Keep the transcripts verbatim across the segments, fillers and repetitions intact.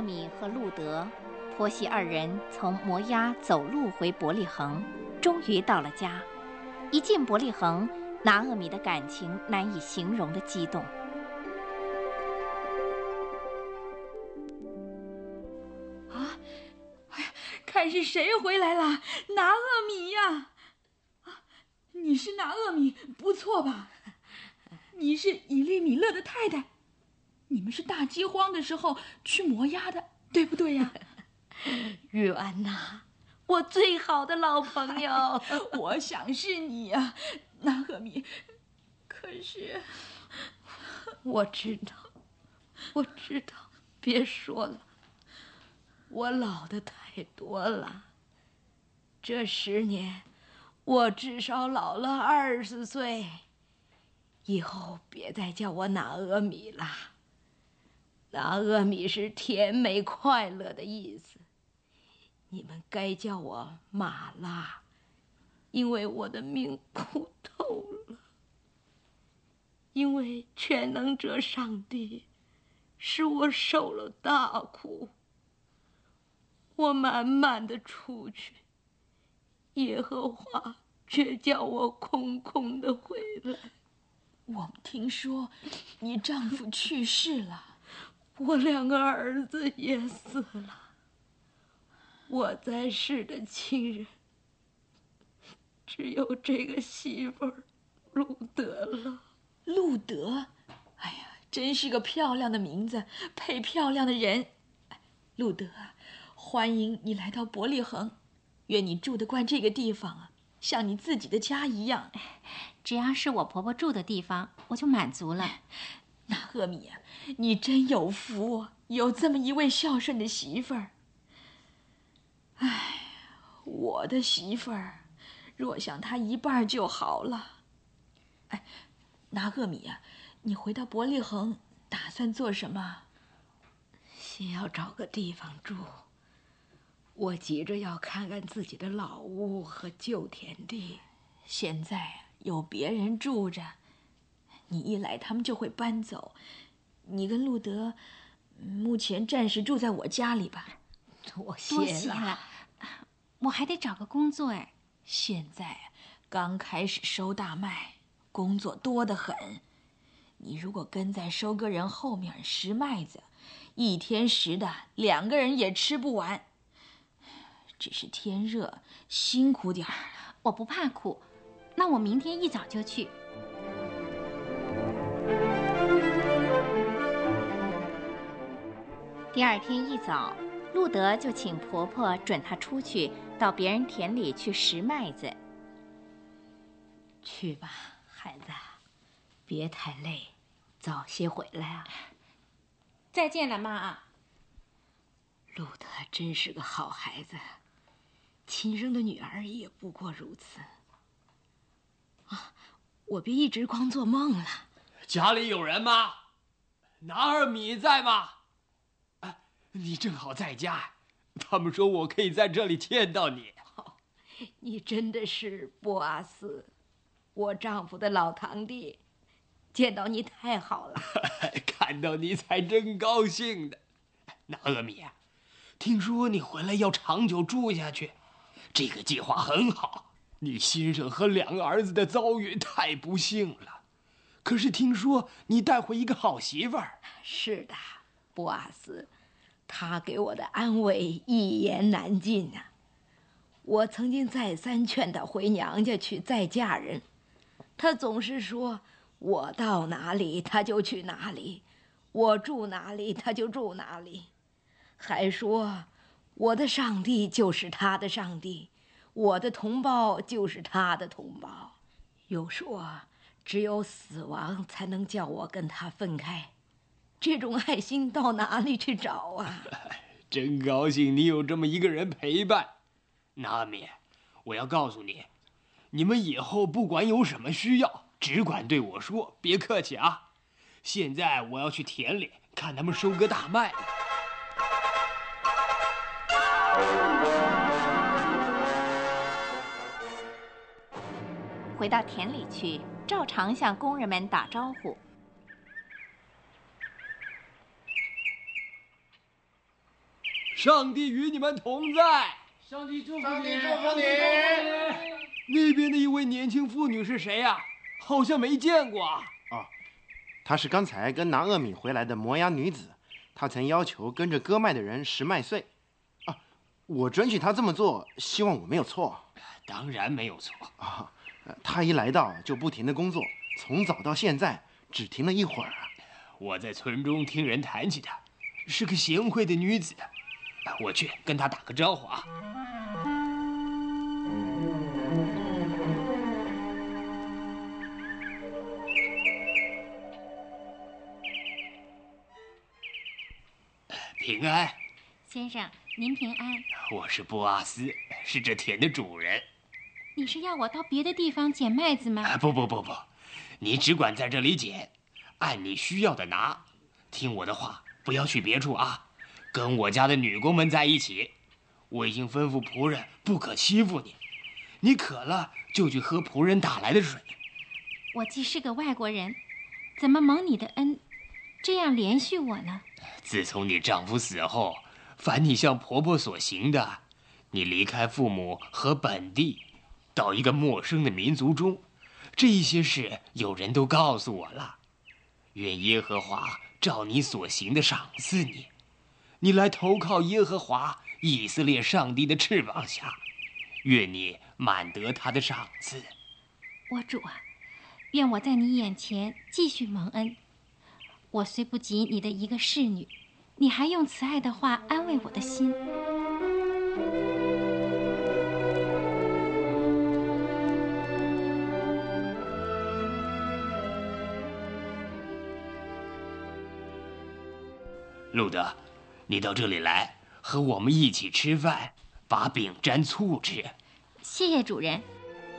米和路德、婆媳二人从摩押走路回伯利恒，终于到了家。一进伯利恒，拿俄米的感情难以形容的激动。 啊，哎呀，看是谁回来了？拿俄米呀！啊，你是拿俄米，不错吧？你是以利米勒的太太，你们是大饥荒的时候去摩押的，对不对呀？ 玉安呐，我最好的老朋友。 我想是你呀，拿俄米。可是， 我知道，我知道，别说了，我老的太多了。这十年，我至少老了二十岁。以后别再叫我拿俄米了，拿俄米是甜美快乐的意思。你们该叫我玛拉，因为我的命苦透了。因为全能者上帝使我受了大苦，我满满的出去，耶和华却叫我空空的回来。 我们听说你丈夫去世了， 我两个儿子也死了，我在世的亲人只有这个媳妇儿路德了。 路德，哎呀，真是个漂亮的名字，配漂亮的人。路德，欢迎你来到伯利恒，愿你住得惯这个地方啊，像你自己的家一样。 只要是我婆婆住的地方，我就满足了。 拿俄米啊，你真有福，有这么一位孝顺的媳妇儿。哎，我的媳妇儿，若想她一半就好了。哎，拿俄米啊，你回到伯利恒打算做什么？ 先要找个地方住。我急着要看看自己的老屋和旧田地。 现在有别人住着，你一来他们就会搬走。你跟路德目前暂时住在我家里吧。 多谢了， 多谢了，我还得找个工作哎。 现在刚开始收大麦，工作多得很。你如果跟在收割人后面拾麦子，一天拾的两个人也吃不完。只是天热，辛苦点儿。 我不怕苦，那我明天一早就去。第二天一早，路德就请婆婆准她出去到别人田里去拾麦子。 去吧，孩子，别太累，早些回来啊。 再见了，妈。 路德真是个好孩子，亲生的女儿也不过如此。啊，我别一直光做梦了。 家里有人吗？拿尔米在吗？哎，你正好在家，他们说我可以在这里见到你。 哦，你真的是波阿斯，我丈夫的老堂弟，见到你太好了。 看到你才真高兴的。拿俄米啊，听说你回来要长久住下去，这个计划很好。你先生和两个儿子的遭遇太不幸了，可是听说你带回一个好媳妇儿。 是的，波阿斯，他给我的安慰一言难尽啊。我曾经再三劝他回娘家去再嫁人，他总是说我到哪里他就去哪里，我住哪里他就住哪里，还说我的上帝就是他的上帝，我的同胞就是他的同胞，又说只有死亡才能叫我跟他分开。这种爱心到哪里去找啊？ 真高兴你有这么一个人陪伴。拿米，我要告诉你，你们以后不管有什么需要，只管对我说，别客气啊。现在我要去田里看他们收割大麦了。 回到田里去，照常向工人们打招呼。 上帝与你们同在。 上帝祝福你， 上帝祝福你。 那边的一位年轻妇女是谁呀、啊？好像没见过啊。 哦，她是刚才跟拿厄米回来的摩押女子，她曾要求跟着割麦的人拾麦穗。啊，我准许她这么做，希望我没有错。 当然没有错啊。她一来到就不停的工作，从早到现在只停了一会儿。 我在村中听人谈起她，是个贤惠的女子。我去跟她打个招呼啊。平安， 先生，您平安。 我是波阿斯，是这田的主人。 你是要我到别的地方捡麦子吗？ 啊，不不不不，你只管在这里捡，按你需要的拿。听我的话，不要去别处啊，跟我家的女工们在一起。我已经吩咐仆人不可欺负你，你渴了就去喝仆人打来的水。 我既是个外国人，怎么蒙你的恩，这样怜恤我呢？ 自从你丈夫死后，凡你向婆婆所行的，你离开父母和本地，到一个陌生的民族中，这些事有人都告诉我了。愿耶和华照你所行的赏赐你，你来投靠耶和华以色列上帝的翅膀下，愿你满得他的赏赐。 我主啊，愿我在你眼前继续蒙恩。我虽不及你的一个侍女，你还用慈爱的话安慰我的心。 路德，你到这里来，和我们一起吃饭，把饼沾醋吃。 谢谢主人。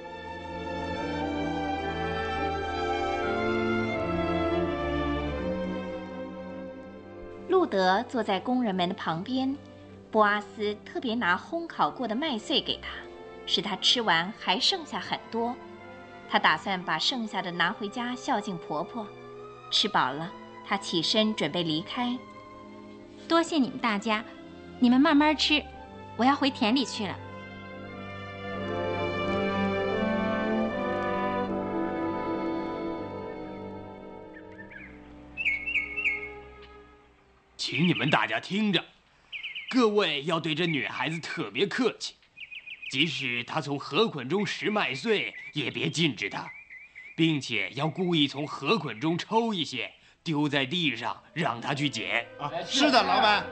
路德坐在工人们的旁边，波阿斯特别拿烘烤过的麦穗给他，使他吃完还剩下很多。他打算把剩下的拿回家孝敬婆婆。吃饱了，他起身准备离开。多谢你们大家，你们慢慢吃，我要回田里去了。 请你们大家听着，各位要对这女孩子特别客气，即使她从禾捆中拾麦穗，也别禁止她，并且要故意从禾捆中抽一些，丢在地上，让她去捡。 啊，是的，老板。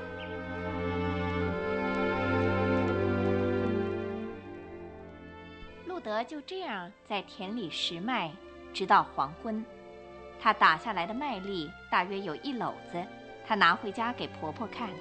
路德就这样在田里拾麦，直到黄昏。他打下来的麦粒大约有一篓子。她拿回家给婆婆看。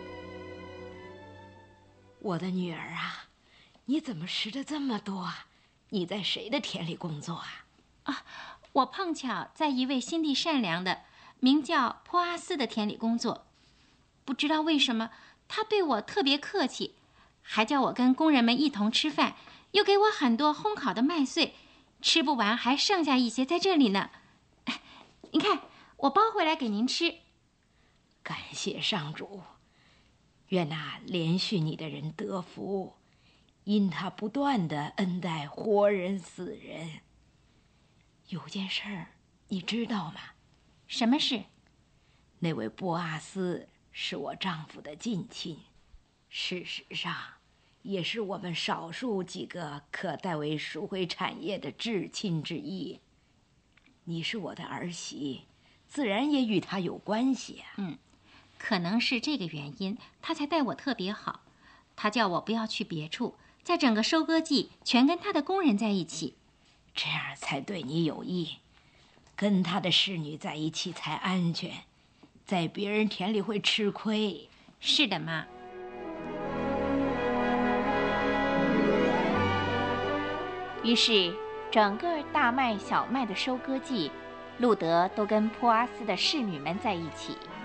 我的女儿啊，你怎么拾的这么多啊？你在谁的田里工作啊？ 啊，我碰巧在一位心地善良的名叫波阿斯的田里工作。不知道为什么，他对我特别客气，还叫我跟工人们一同吃饭，又给我很多烘烤的麦穗，吃不完还剩下一些在这里呢。你看，我包回来给您吃。 感谢上主，愿那怜恤你的人得福，因他不断的恩待活人死人。有件事儿你知道吗？ 什么事？ 那位波阿斯是我丈夫的近亲，事实上也是我们少数几个可代为赎回产业的至亲之一。你是我的儿媳，自然也与他有关系啊。 嗯，可能是这个原因，他才待我特别好。他叫我不要去别处，在整个收割季全跟他的工人在一起， 这样才对你有益。跟他的侍女在一起才安全，在别人田里会吃亏。 是的，妈。于是，整个大麦、小麦的收割季，路德都跟波阿斯的侍女们在一起。